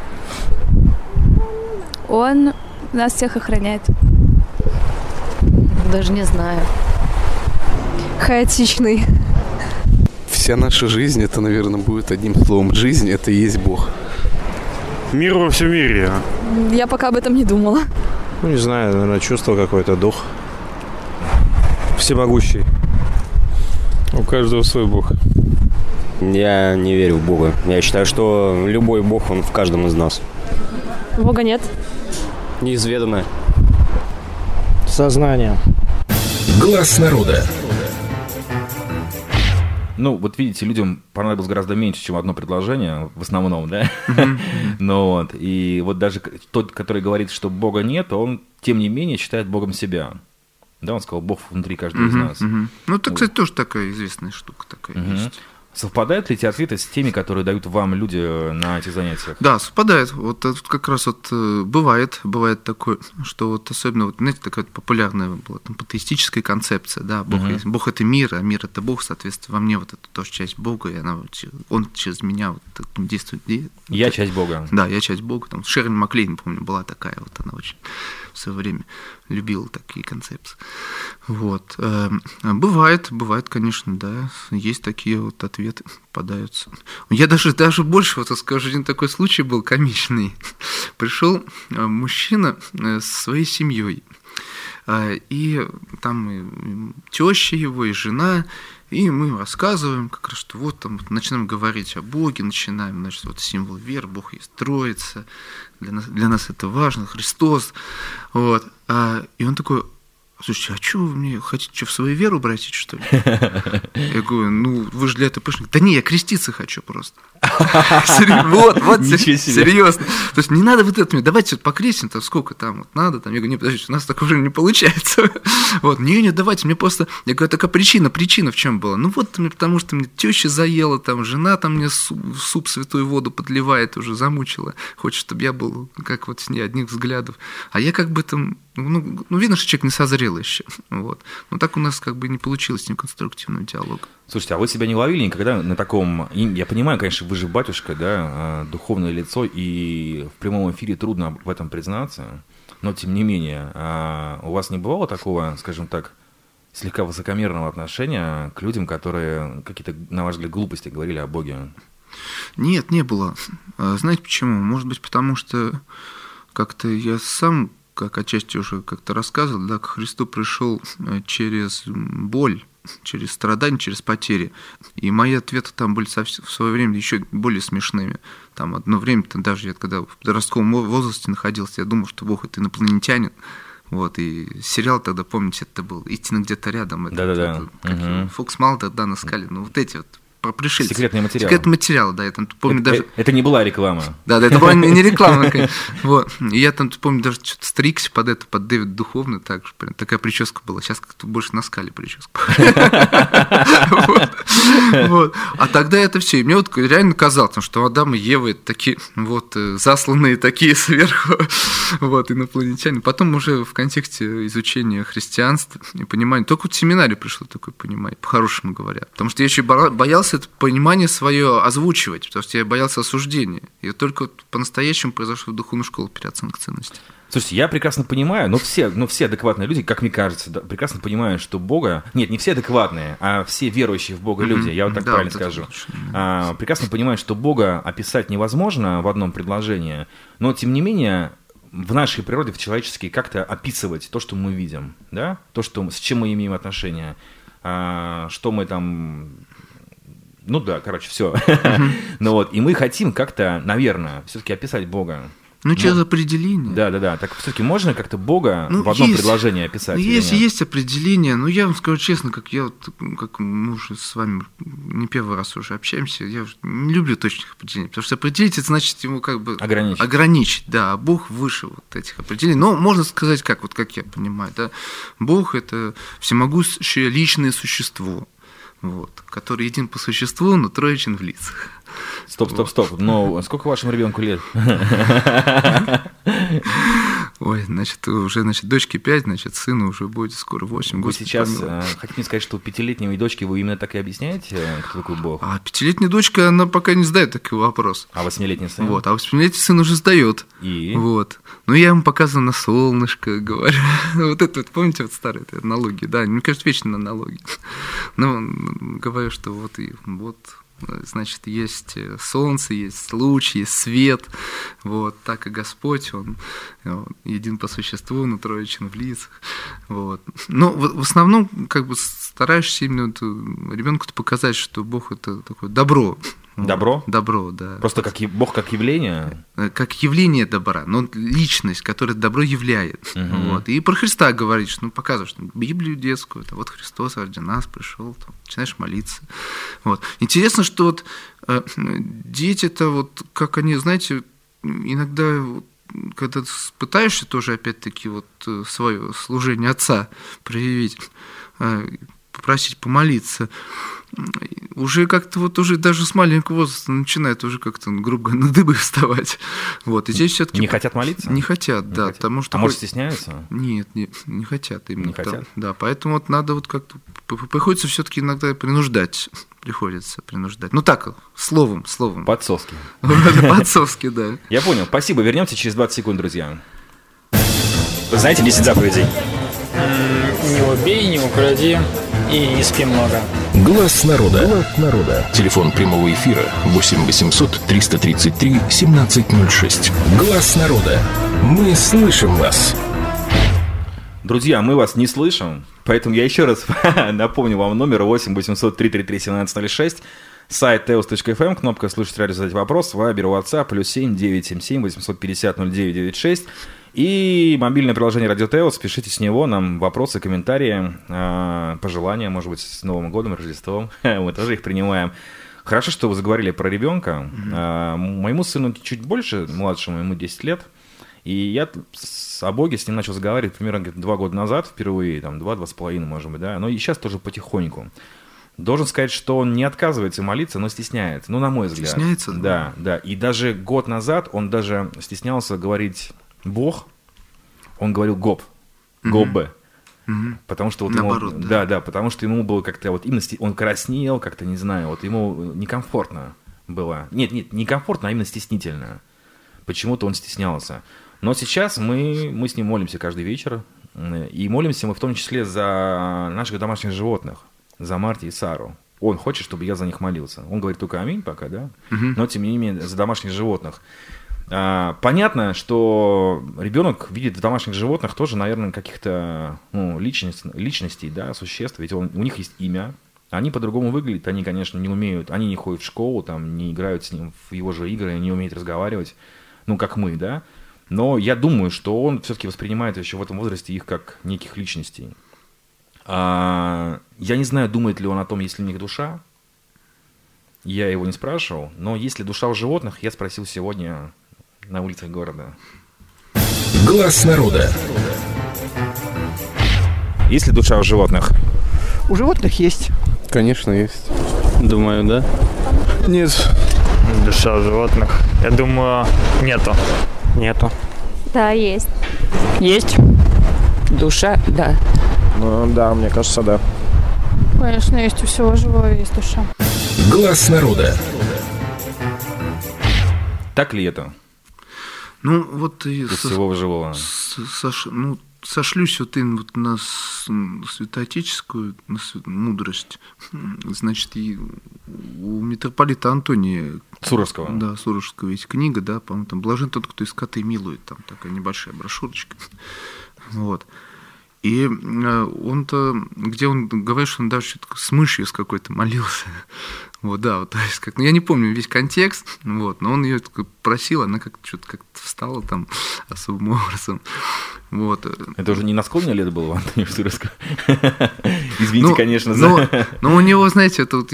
Он нас всех охраняет. Даже не знаю. Хаотичный. Вся наша жизнь, это, наверное, будет одним словом. Жизнь — это и есть Бог. Мир во всем мире. Я пока об этом не думала. Ну, не знаю, наверное, чувство какое-то, дух. Всемогущий. У каждого свой Бог. Я не верю в Бога. Я считаю, что любой Бог, он в каждом из нас. Бога нет. Неизведанное. Сознание. Глаз народа. Ну, вот видите, людям понадобилось гораздо меньше, чем одно предложение, в основном, да? Mm-hmm. Ну вот, и вот даже тот, который говорит, что Бога нет, он, тем не менее, считает Богом себя. Да, он сказал, Бог внутри каждого mm-hmm. из нас. Mm-hmm. Ну, это, кстати, вот. Тоже такая известная штука такая mm-hmm. есть. Совпадают ли эти ответы с теми, которые дают вам люди на этих занятиях? Да, совпадает. Вот как раз вот бывает, бывает такое, что вот особенно, вот, знаете, такая популярная была там патеистическая концепция, да, Бог, uh-huh. есть, Бог это мир, а мир это Бог, соответственно, во мне вот это тоже часть Бога, и она, он через меня вот таким действует. Я вот, часть Бога. Да, я часть Бога. Там Шерлин Маклейн, помню, была такая, вот она очень в свое время любила такие концепции. Вот. Бывает, бывает, конечно, да, есть такие вот ответы, попадаются. Я даже, даже больше вот скажу, один такой случай был комичный. Пришел мужчина с своей семьей, и там теща его, и жена, и мы рассказываем, как раз, что вот там начинаем говорить о Боге, начинаем, значит, вот символ веры, Бог есть Троица, для нас, для нас это важно, Христос, вот. И он такой: слушайте, а что вы мне хотите, что, в свою веру обратить, что ли? Я говорю, ну, вы же для этого пришли. Да не, я креститься хочу просто. Вот, вот, серьезно. То есть не надо вот это, давайте покрестим, там сколько там вот надо, там. Я говорю, не, подождите, у нас так уже не получается. Вот, не, не, давайте, мне просто, я говорю, такая причина, причина в чем была? Ну вот, потому что мне теща заела, там, жена там мне суп, святую воду подливает, уже замучила, хочет, чтобы я был, как вот с ней, одних взглядов. А я как бы там, ну, ну видно, что человек не созрел еще. Вот. Но так у нас как бы не получилось с ним конструктивного диалога. Слушайте, а вы себя не ловили никогда на таком... Я понимаю, конечно, вы же батюшка, да, духовное лицо, и в прямом эфире трудно в этом признаться, но тем не менее, у вас не бывало такого, скажем так, слегка высокомерного отношения к людям, которые какие-то, на ваш взгляд, глупости говорили о Боге? Нет, не было. Знаете почему? Может быть, потому что как-то я сам, как отчасти уже как-то рассказывал, да, к Христу пришел через боль, через страдания, через потери. И мои ответы там были в свое время еще более смешными. Там одно время, даже я когда в подростковом возрасте находился, я думал, что Бог — это инопланетянин. Вот, и сериал тогда, помните, это был «Истина где-то рядом». Да-да-да. Угу. Фокс Малд тогда на скале. Ну, вот эти вот про пришельцев. Секретные материалы. Секретные материалы, да. Я там помню это, даже... это не была реклама. Да, да, это была не реклама. Вот. И я там помню даже что-то стригся под это, под Дэвид Духовный, так же, прям такая прическа была. Сейчас как-то больше на скале прическа. А тогда это все. И мне вот реально казалось, что Адам и Ева это такие вот засланные такие сверху вот инопланетяне. Потом уже в контексте изучения христианства и понимания, только вот в семинаре пришло такое понимание, по-хорошему говоря. Потому что я еще боялся это понимание свое озвучивать, потому что я боялся осуждения. И только вот по-настоящему произошла в духовную школу переоценка ценностей. Слушайте, я прекрасно понимаю, но все, но все адекватные люди, как мне кажется, да, прекрасно понимают, что Бога... Нет, не все адекватные, а все верующие в Бога люди, mm-hmm. я вот так да, правильно вот скажу. А, прекрасно понимают, что Бога описать невозможно в одном предложении, но, тем не менее, в нашей природе, в человеческой, как-то описывать то, что мы видим, да? То, что, с чем мы имеем отношение, а, что мы там... Ну да, короче, все. Mm-hmm. Ну вот, и мы хотим как-то, наверное, все-таки описать Бога. Ну, через ну, определение. Да, да, да. Так все-таки можно как-то Бога ну, в одном есть, предложении описать? Ну, есть, есть определение. Но я вам скажу честно, как я вот, как мы уже с вами не первый раз уже общаемся, я не люблю точных определений. Потому что определить это значит ему как бы ограничить. ограничить. Да, а Бог выше вот этих определений. Но можно сказать, как, вот как я понимаю, да, Бог это всемогущее личное существо. Вот, который един по существу, но троечен в лицах. Стоп, стоп, стоп. Но сколько вашему ребенку лет? Ой, значит, уже, значит, дочке пять, значит, сыну уже будет скоро восемь. Вы сейчас помилуй. Хотите сказать, что пятилетней дочке вы именно так и объясняете, кто такой Бог? А пятилетняя дочка, она пока не задает такой вопрос. А восьмилетний сын? Вот, а восьмилетний сын уже сдает. И? Вот. Ну, я ему показываю на солнышко, говорю. Вот это вот, помните, вот старые аналогии? Да, мне кажется, вечно аналогии. Ну, говорю, что вот и вот... Значит, есть солнце, есть луч, есть свет. Вот, так и Господь, Он един по существу, но троечен в лицах. Вот. Но в, в основном, как бы стараешься именно ребенку показать, что Бог это такое добро. Добро? Добро, да. Просто как Бог как явление? Как явление добра, но личность, которая добро являет. Угу. Вот. И про Христа говоришь, ну, показываешь ну, Библию детскую, это вот Христос ради нас пришел, там, начинаешь молиться. Вот. Интересно, что вот э, дети-то, вот, как они, знаете, иногда, вот, когда пытаешься тоже, опять-таки, вот, свое служение отца проявить, э, попросить помолиться, уже как-то вот уже даже с маленького возраста начинает уже как-то, грубо говоря, на дыбы вставать. Вот. И здесь все-таки не хотят молиться? Не хотят, не да. Хотят. Потому что а может, стесняются? Нет, не, не хотят. Именно не хотят? Да, поэтому вот надо вот как-то... Приходится все-таки иногда принуждать. Приходится принуждать. Ну так, словом, словом. По-отцовски. По-отцовски, да. Я понял. Спасибо. Вернемся через двадцать секунд, друзья. Вы знаете десять заповедей? Не убей, не укради и не спи много. Глаз народа. Глаз народа. Телефон прямого эфира восемь восемьсот триста тридцать три семнадцать ноль шесть. Глаз народа. Мы слышим вас. Друзья, мы вас не слышим, поэтому я еще раз напомню вам номер восемь восемьсот триста тридцать три семнадцать ноль шесть. Сайт теос точка эф эм, кнопка «Слушать радио», задать вопрос, Вайбер, WhatsApp, плюс семь девятьсот семьдесят семь восемьсот пятьдесят ноль девять девяносто шесть. И мобильное приложение «Радио Теос». Пишите с него нам вопросы, комментарии, пожелания, может быть, с Новым годом, Рождеством. Мы тоже их принимаем. Хорошо, что вы заговорили про ребенка. Mm-hmm. Моему сыну чуть больше, младшему, ему десять лет. И я о Боге с ним начал разговаривать примерно два года назад, впервые, там, два-два с половиной, может быть, да. Но и сейчас тоже потихоньку. Должен сказать, что он не отказывается молиться, но стесняется. Ну, на мой взгляд. Стесняется? Да, да. И даже год назад он даже стеснялся говорить «Бог». Он говорил «Гоб». «Гоббе». Mm-hmm. Потому что вот Наоборот, ему, да. да, да, потому что ему было как-то вот именно он краснел, как-то не знаю, вот ему некомфортно было. Нет, нет, не комфортно, а именно стеснительно. Почему-то он стеснялся. Но сейчас мы, мы с ним молимся каждый вечер, и молимся мы в том числе за наших домашних животных, за Марти и Сару. Он хочет, чтобы я за них молился. Он говорит только аминь пока, да, Mm-hmm. но тем не менее за домашних животных. Понятно, что ребенок видит в домашних животных тоже, наверное, каких-то ну, личность, личностей, да, существ, ведь он, у них есть имя, они по-другому выглядят, они, конечно, не умеют, они не ходят в школу, там, не играют с ним в его же игры, не умеют разговаривать, ну, как мы, да, но я думаю, что он все-таки воспринимает еще в этом возрасте их как неких личностей. А, я не знаю, думает ли он о том, есть ли у них душа, я его не спрашивал, но есть ли душа у животных, я спросил сегодня на улицах города. Глаз народа. Есть ли душа у животных? У животных есть. Конечно, есть. Думаю, да? Нет. Душа у животных. Я думаю, нету. Нету. Да, есть. Есть. Душа, да. Ну, да, мне кажется, да. Конечно, есть у всего живого есть душа. Глаз народа. Так ли это? Ну, вот и со, всего живого. Со, сош, ну, сошлюсь вот именно вот на святоотеческую на свят, мудрость. Значит, и у митрополита Антония Суровского. Да, Суровского есть книга, да, по-моему, там «Блажен тот, кто из коты милует», там такая небольшая брошюрочка. Вот. И он-то, где он говорит, что он даже что-то с мышью с какой-то молился. Вот, да, вот, то есть, как, ну, я не помню весь контекст, вот, но он ее просил, она как-то что-то как-то встала там особым образом. Вот. Это уже не на склоне лет было у Антония Суровского? Извините, ну, конечно, но, за... но у него, знаете, это вот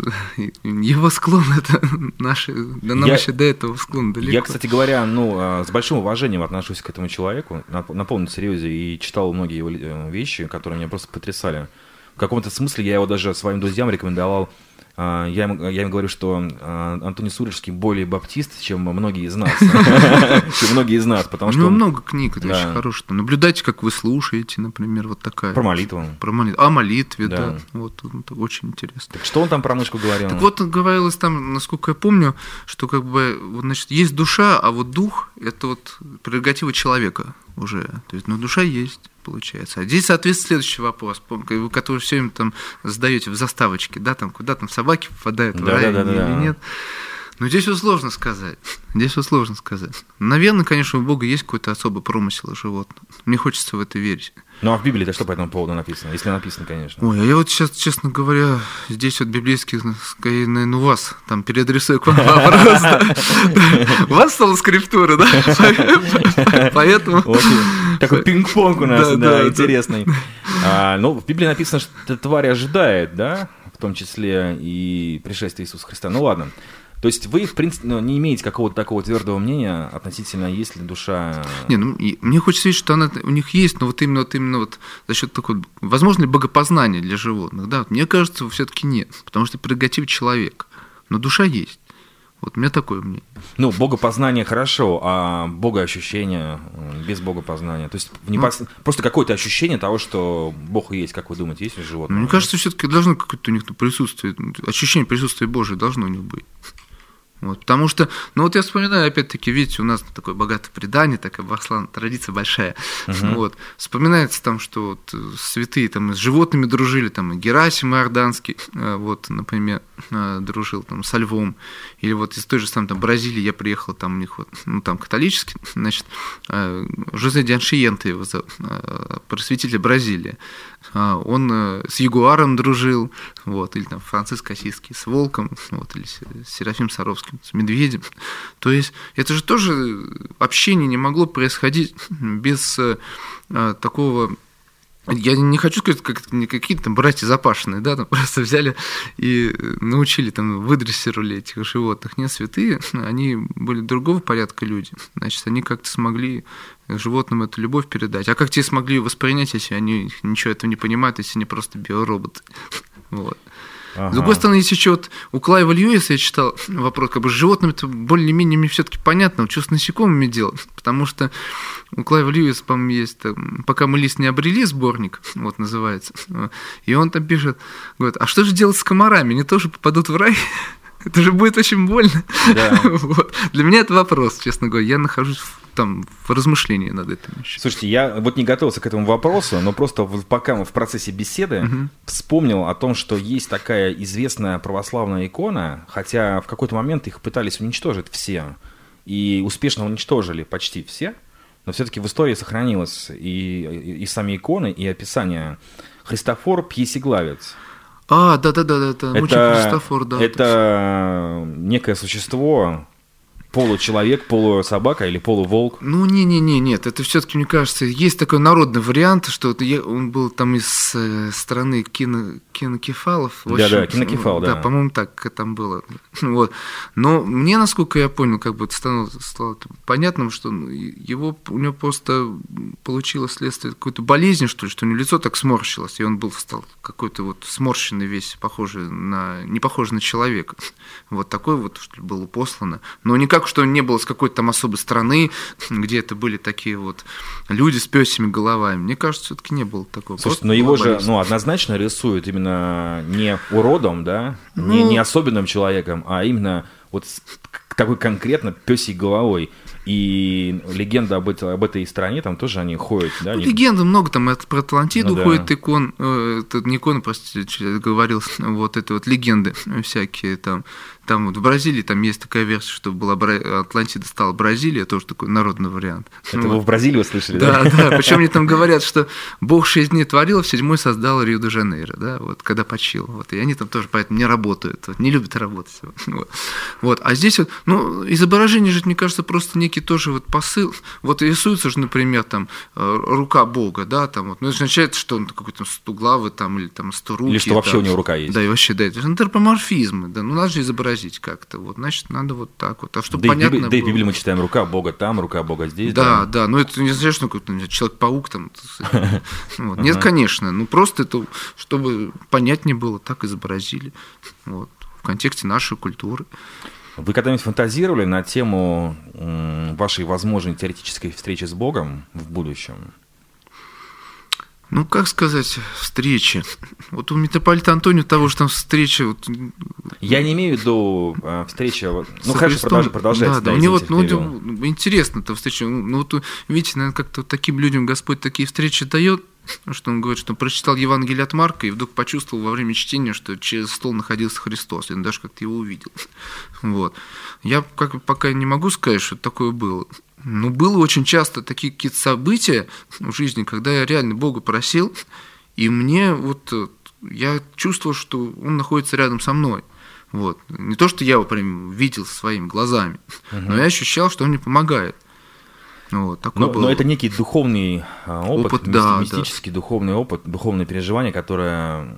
его склон, это наши, да нам я, еще до этого склон далеко. Я, кстати говоря, ну, с большим уважением отношусь к этому человеку, на, на полном серьезе, и читал многие его вещи, которые меня просто потрясали. В каком-то смысле я его даже своим друзьям рекомендовал. Я ему, я ему говорю, что Антоний Суровский более баптист, чем многие из нас. Чем многие из нас, потому что... У него много книг, это очень хорошо. Наблюдайте, как вы слушаете, например, вот такая. Про молитву. Про молитву. О молитве, да. Вот, очень интересно. Так что он там про мышку говорил? Так вот, говорилось там, насколько я помню, что как бы, вот, значит, есть душа, а вот дух – это вот прерогатива человека уже. То есть, ну, душа есть. Получается. А здесь, соответственно, следующий вопрос, который все время там задаете в заставочке, да, там, куда там собаки попадают в да, рай да, да, или да. нет. Но здесь вот сложно сказать. Здесь вот сложно сказать. Наверное, конечно, у Бога есть какой-то особый промысел животных. Мне хочется в это верить. Ну, а в Библии-то что по этому поводу написано? Если написано, конечно. Ой, а я вот сейчас, честно говоря, здесь вот библейский, скорее, наверное, у вас там переадресую к вам вопрос. У вас стала скриптура, да? Поэтому... Такой пинг-понг у нас, да, интересный. Ну, в Библии написано, что тварь ожидает, да, в том числе и пришествие Иисуса Христа. Ну, ладно. То есть вы, в принципе, ну, не имеете какого-то такого твердого мнения относительно, есть ли душа... Не, ну, мне хочется видеть, что она у них есть, но вот именно, вот именно вот за счет такой... Возможно ли богопознание для животных? Да, вот мне кажется, все-таки нет, потому что прерогатива человека. Но душа есть. Вот у меня такое мнение. Ну, богопознание хорошо, а богоощущение без богопознания. То есть не ну, пос... просто какое-то ощущение того, что Бог есть, как вы думаете, есть у животных? Мне кажется, все-таки должно какое-то у них присутствие, ощущение присутствия Божия должно у них быть. Вот, потому что, ну вот я вспоминаю, опять-таки, видите, у нас такое богатое предание, такая бахслан, традиция большая. Uh-huh. Вот, вспоминается там, что вот святые там с животными дружили, там и Герасим Иорданский, вот, например, дружил там со львом. Или вот из той же самой там Бразилии я приехал, там у них вот, ну там католический, значит, Жозе де Аншиенте его зовут, просветитель Бразилии. Он с ягуаром дружил, вот, или там Франциск Осийский с волком, вот, или Серафим Саровским с медведем. То есть это же тоже общение не могло происходить без а, такого. Я не хочу сказать, как какие-то там братья Запашиные, да, там просто взяли и научили, там, выдрессировали этих животных. Не святые, они были другого порядка люди. Значит, они как-то смогли животным эту любовь передать. А как те смогли ее воспринять, если они ничего этого не понимают, если они просто биороботы? Вот. Ага. С другой стороны, есть еще вот у Клайва Льюиса я читал вопрос, как бы с животными-то более-менее мне все-таки понятно, вот что с насекомыми делать, потому что у Клайва Льюиса, по-моему, есть там, «Пока мы лист не обрели» сборник, вот называется, и он там пишет, говорит, а что же делать с комарами, они тоже попадут в рай? Это же будет очень больно. Да. Вот. Для меня это вопрос, честно говоря. Я нахожусь в, там, в размышлении над этим еще. Слушайте, я вот не готовился к этому вопросу, но просто пока мы в процессе беседы угу. вспомнил о том, что есть такая известная православная икона, хотя в какой-то момент их пытались уничтожить все, и успешно уничтожили почти все, но все-таки в истории сохранилось и, и, и сами иконы, и описание. Христофор Пьесеглавец. А, да-да-да, это мученик Христофор, да. Это некое существо, получеловек, полусобака или полуволк? Ну, не-не-не, нет, это все-таки, мне кажется, есть такой народный вариант, что он был там из страны кино, кинокефалов. Да-да, кинокефал, да. Да, по-моему, так там было. Вот. Но мне, насколько я понял, как бы это стало, стало понятным, что его, у него просто получилось следствие какой-то болезни, что ли, что у него лицо так сморщилось, и он был, стал какой-то вот сморщенный весь, похожий на, не похожий на человека. Вот такой вот, что ли, было послано. Но никак, что не было с какой-то там особой страны, где это были такие вот люди с пёсьими головами. Мне кажется, все-таки не было такого. Слушайте, но его же, ну, однозначно рисуют именно не уродом, да, ну, не, не особенным человеком, а именно вот такой конкретно пёсей головой. И легенда об, это, об этой стране, там тоже они ходят. Да, ну, они... Легенда много, там это про Атлантиду ну, ходит, да. икон, э, это не иконы, простите, я говорил, вот это вот легенды всякие там. Там вот в Бразилии там есть такая версия, что была Атлантида стала Бразилия, тоже такой народный вариант. Это вот. Вы в Бразилии услышали, да? Да, да, причем они там говорят, что Бог шесть дней творил, в седьмой создал Рио-де-Жанейро, да, вот, когда почил. Вот, и они там тоже поэтому не работают, вот, не любят работать. Вот. Вот. А здесь вот, ну, изображение же, мне кажется, просто некий тоже вот посыл. Вот рисуется же, например, там рука Бога, да, там вот, ну, это означает, что он какой-то стуглавый там, или там сторукий. Или что вообще там, у него рука есть. Да, и вообще, да, это же антропоморфизмы, да, ну, надо же изобразить как-то, вот, значит, надо вот так вот, а чтобы да понятно и, было. Да и в Библии мы читаем, рука Бога там, рука Бога здесь. Да, да, да, но это не означает, что какой-то Человек-паук там. Вот. Нет, конечно, ну просто это, чтобы понятнее было, так изобразили, вот, в контексте нашей культуры. Вы когда-нибудь фантазировали на тему вашей возможной теоретической встречи с Богом в будущем? Ну, как сказать, встречи. Вот у митрополита Антония того же там встреча. Вот... Я не имею в виду э, встречи. Ну, хорошо, продолж, продолжайте. Да, да, мне вот ну, интересно эта встреча. Ну, вот, видите, наверное, как-то вот таким людям Господь такие встречи дает, что он говорит, что он прочитал Евангелие от Марка и вдруг почувствовал во время чтения, что через стол находился Христос, и он даже как-то его увидел. Вот. Я как, пока не могу сказать, что такое было. Но было очень часто такие какие-то события в жизни, когда я реально Бога просил, и мне вот я чувствовал, что Он находится рядом со мной. Вот. Не то, что я его прям видел своими глазами, угу. но я ощущал, что Он мне помогает. Вот, такое но, было. но это некий духовный опыт, опыт мисти- да, мистический да. духовный опыт, духовное переживание, которое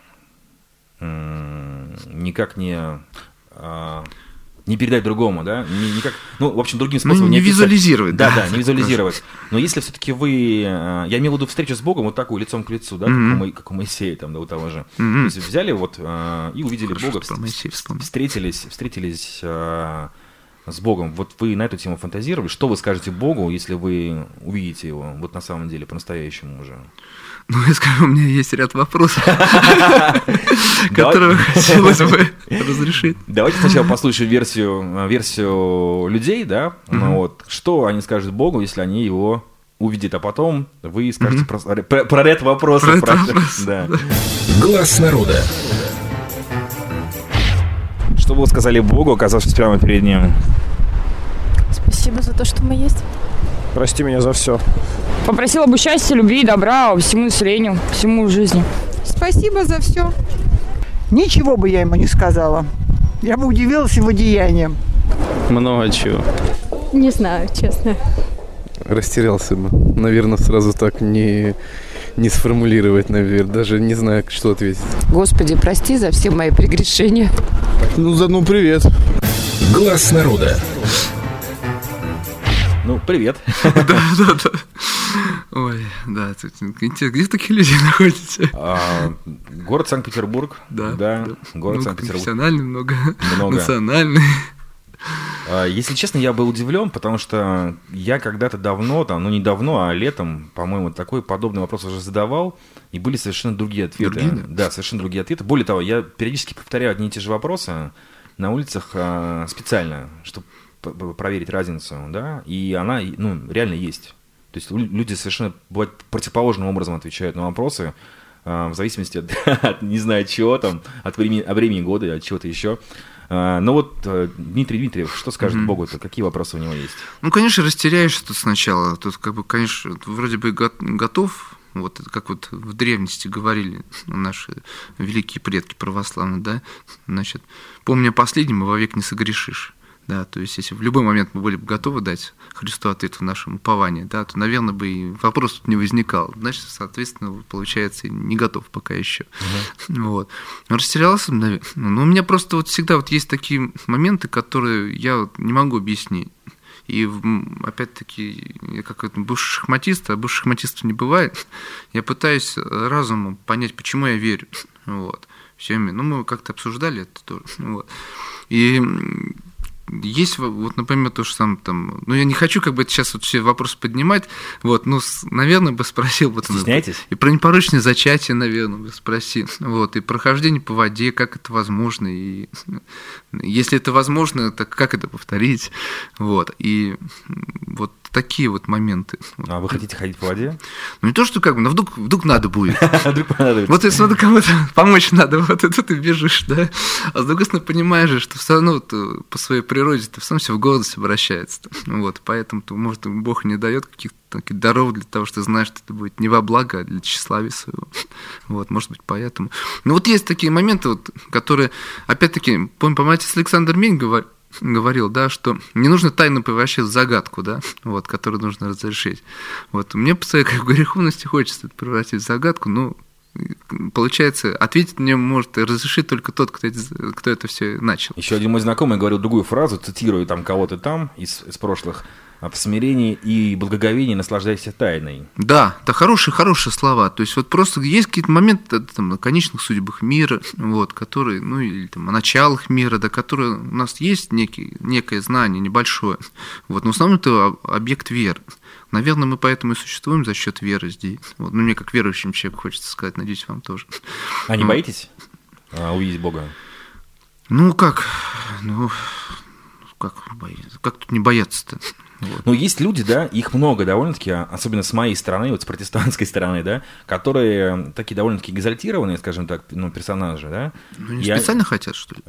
м- никак не... не передать другому, да, не, никак, ну, в общем, другим способом. Ну, не, не визуализировать. Да, да, да, не визуализировать. Но если все-таки вы, я имею в виду встречу с Богом вот такую, лицом к лицу, да, mm-hmm. как, у, как у Моисея, там, да, у того же. Mm-hmm. То есть взяли вот и увидели Хорошо, Бога, встретились, встретились с Богом. Вот вы на эту тему фантазировали, что вы скажете Богу, если вы увидите его вот на самом деле, по-настоящему уже? Ну, я скажу, у меня есть ряд вопросов, которые хотелось бы разрешить. Давайте сначала послушаем версию, версию людей, да, ну, вот, что они скажут Богу, если они его увидят, а потом вы скажете про, про, про ряд вопросов. Про про, да. Глаз народа. Что вы сказали Богу, оказавшись прямо перед ним? Спасибо за то, что мы есть. Прости меня за все. Попросила бы счастья, любви, добра всему населению, всему в жизни. Спасибо за все. Ничего бы я ему не сказала. Я бы удивилась его деянием. Много чего. Не знаю, честно. Растерялся бы. Наверное, сразу так не, не сформулировать, наверное. Даже не знаю, что ответить. Господи, прости за все мои прегрешения. Ну, заодно привет. Глаз народа. Ну, привет. Да, да, да. Ой, да, где такие люди находятся? А, город Санкт-Петербург. Да, да, да. город Много Санкт-Петербург. Профессиональный, много, много. национальный. А, если честно, я был удивлен, потому что я когда-то давно, там, ну не давно, а летом, по-моему, такой подобный вопрос уже задавал, и были совершенно другие ответы. Другие, да? Да, совершенно другие ответы. Более того, я периодически повторяю одни и те же вопросы на улицах а, специально, чтобы проверить разницу, да, и она, ну, реально есть. То есть люди совершенно, бывает, противоположным образом отвечают на вопросы, в зависимости от, от не знаю чего там, от времени, от времени года, от чего-то еще. Но вот Дмитрий Дмитриев, что скажет mm-hmm. Богу-то, какие вопросы у него есть? Ну, конечно, растеряешься тут сначала. Тут, как бы, конечно, вроде бы готов, вот как вот в древности говорили наши великие предки православные, да, значит, помня последним, вовек не согрешишь. Да, то есть, если в любой момент мы были бы готовы дать Христу ответ в нашем уповании, да, то, наверное, бы и вопрос тут не возникал. Значит, соответственно, получается, не готов пока еще. Uh-huh. Вот. Растерялся, наверное. Но у меня просто вот всегда вот есть такие моменты, которые я вот не могу объяснить. И, опять-таки, я как бывший шахматист, а бывших шахматистов не бывает, я пытаюсь разумом понять, почему я верю. Вот. Все, ну, мы как-то обсуждали это тоже. Вот. И есть, вот, например, то же самое там, ну, я не хочу как бы сейчас вот все вопросы поднимать, вот, ну, наверное, бы спросил. Вот, стесняетесь? И про непорочное зачатие, наверное, бы спросил, вот, и прохождение по воде, как это возможно, и если это возможно, так как это повторить, вот, и вот такие вот моменты. А вы хотите ходить по воде? Ну, не то, что как бы, но вдруг, вдруг надо будет. Вот если надо кому-то помочь надо, вот и тут ты бежишь, да, а с другой стороны понимаешь же, что все равно по своей природе ты сам все в гордость обращается. Вот, поэтому, может, Бог не дает каких-то таких даров для того, что ты знаешь, что это будет не во благо, а для тщеславия своего. Вот, может быть, поэтому. Ну, вот есть такие моменты, вот, которые, опять-таки, помню, по-моему, Александр Мень говорит, говорил, да, что не нужно тайну превращать в загадку, да, вот, которую нужно разрешить. Вот, мне по своей как, греховности хочется это превратить в загадку, но получается, ответить мне может разрешить только тот, кто это, кто это все начал. Еще один мой знакомый говорил другую фразу, цитирую там кого-то там из, из прошлых: в смирении и благоговении наслаждайся тайной. Да, это хорошие, хорошие слова. То есть вот просто есть какие-то моменты там, о конечных судьбах мира, вот, которые, ну или там, о началах мира, да, которые у нас есть некий, некое знание небольшое. Вот, но в основном это объект веры. Наверное, мы поэтому и существуем за счет веры здесь. Вот, ну, мне как верующим человеку хочется сказать, надеюсь, вам тоже. А не вот. Боитесь а, увидеть Бога? Ну как, ну как, как тут не бояться-то? Вот. Ну, есть люди, да, их много довольно-таки, особенно с моей стороны, вот с протестантской стороны, да, которые такие довольно-таки экзальтированные, скажем так, ну, персонажи, да. Ну, они специально я, хотят, что ли?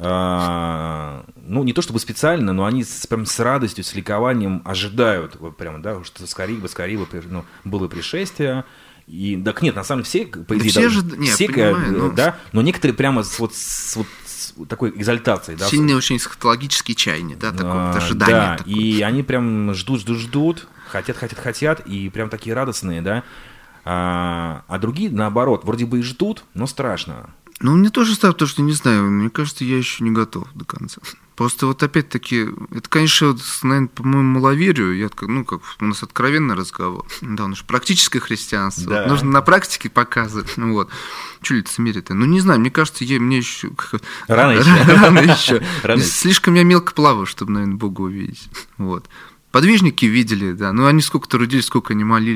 А, ну, не то чтобы специально, но они с, прям с радостью, с ликованием ожидают, вот прям, да, что скорее бы, скорее бы, ну, было пришествие. И, так нет, на самом деле все, по идее, да все, да, же, не, все понимаю, но... да, но некоторые прямо с, вот, с, вот, с такой экзальтацией. Да, сильные очень эсхатологические чаяния, да, такое а, ожидание. Да, такое. И они прям ждут, ждут, ждут, хотят, хотят, хотят, и прям такие радостные, да, а, а другие, наоборот, вроде бы и ждут, но страшно. Ну, мне тоже страшно, потому что, не знаю, мне кажется, я еще не готов до конца. Просто вот опять-таки, это, конечно, вот, наверное, по-моему, маловерию, я, ну, как у нас откровенный разговор, да, у нас практическое христианство, да. Вот, нужно на практике показывать, ну вот, что лицемерие-то, ну, не знаю, мне кажется, я, мне еще... Рано еще. Рано еще. Слишком я мелко плаваю, чтобы, наверное, Бога увидеть, вот. Подвижники видели, да, ну, они сколько трудились, сколько они молились,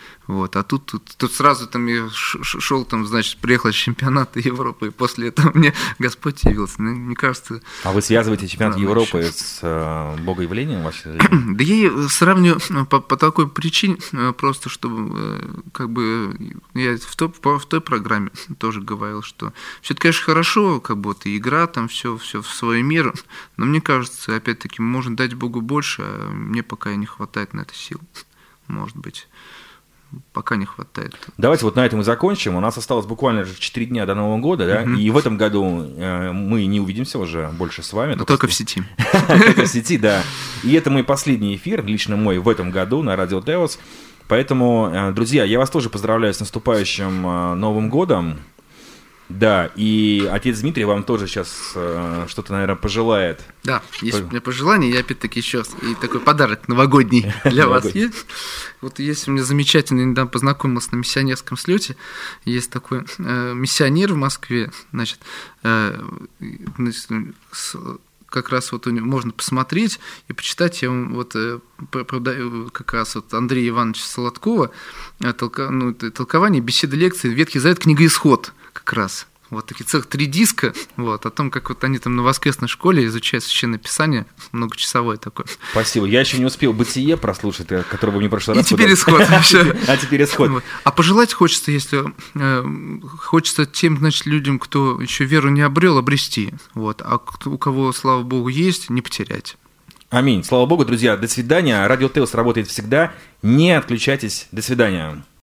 Вот, а тут, тут, тут сразу там я шел, там, значит, приехал с чемпионата Европы, и после этого мне Господь явился. Ну, мне кажется... А вы связываете чемпионат Европы с э, богоявлением вообще? Да я сравниваю по, по такой причине, просто чтобы, как бы, я в той, в той программе тоже говорил, что все это, конечно, хорошо, как бы, вот, и игра, там, все, все в свою меру, но мне кажется, опять-таки, можно дать Богу больше, а мне пока не хватает на это сил, может быть. Пока не хватает. Давайте вот на этом и закончим. У нас осталось буквально четыре дня до Нового года, да? Mm-hmm. И в этом году э, мы не увидимся уже больше с вами. Но только в сети. Только в сети, да. И это мой последний эфир, лично мой, в этом году на Радио Теос. Поэтому, друзья, я вас тоже поздравляю с наступающим Новым годом. Да, и отец Дмитрий вам тоже сейчас э, что-то, наверное, пожелает. Да, есть у меня пожелание, я опять-таки еще и такой подарок новогодний для вас есть. Вот есть у меня замечательный, недавно познакомился на миссионерском слете, есть такой э, миссионер в Москве, значит, э, с, как раз вот у него можно посмотреть и почитать. Я вам вот э, продаю как раз вот Андрея Ивановича Солодкова э, толка, ну, толкование, беседы, лекции, Ветхий Завет, книга «Исход». Как раз. Вот такие целых три диска, вот, о том, как вот они там на воскресной школе изучают Священное Писание, многочасовое такое. Спасибо. Я еще не успел «Бытие» прослушать, которое вы мне в прошлый раз... И теперь «Исход». А теперь «Исход». А пожелать хочется, если... Хочется тем, значит, людям, кто еще веру не обрел, обрести. Вот. А у кого, слава Богу, есть, не потерять. Аминь. Слава Богу, друзья. До свидания. Радио Теос работает всегда. Не отключайтесь. До свидания.